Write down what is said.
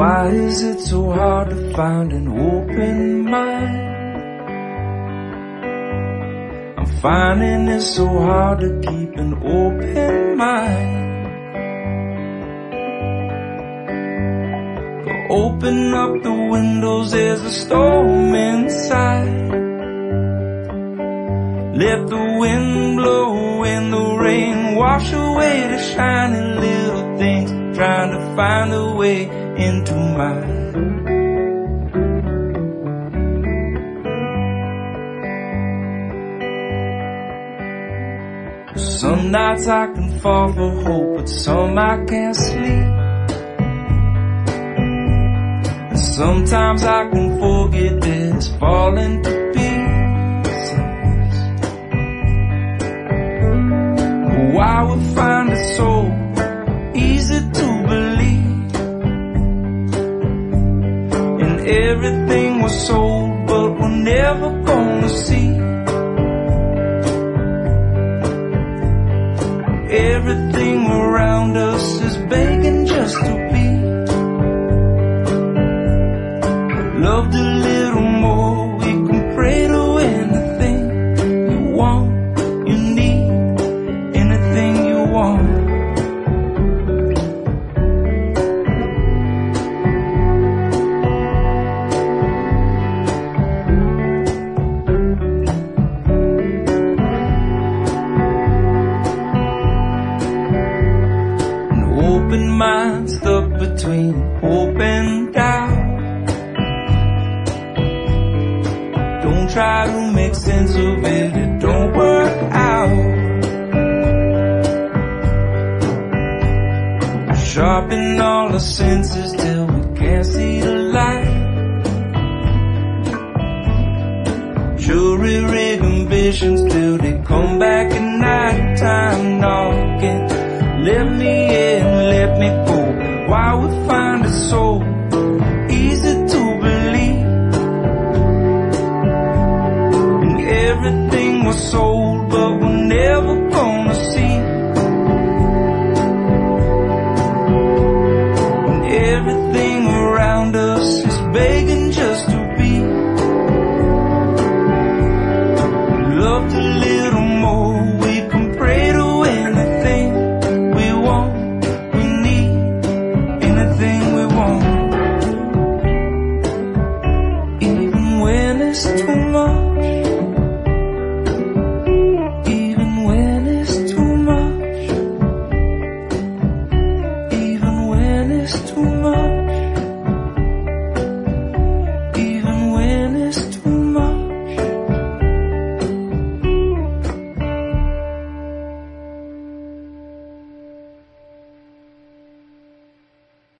Why is it so hard to find an open mind? I'm finding it so hard to keep an open mind. But open up the windows, there's a storm inside. Let the wind blow in the rain, wash away the shining little things, trying to find a way into mine. Some nights I can fall for hope, but some I can't sleep. And sometimes I can forget this, falling to pieces. Why would find it so easy to believe? And everything was sold, but we're never gonna see. Everything around us is begging just to be loved a little more. We can pray to anything you want, you need, anything you want. Open mind stuck between hope and doubt. Don't try to make sense of it, it don't work out. Sharpen all the senses till we can't see the light. Sure rig ambitions till they come back at night time knocking. Let me in, let me go. Why would find it so easy to believe? And everything was sold, but we're never gonna see. And everything around us is begging just to be loved a little more. We can pray to anything we want, we need, anything we want. Even when it's too much, even when it's too much, even when it's too much.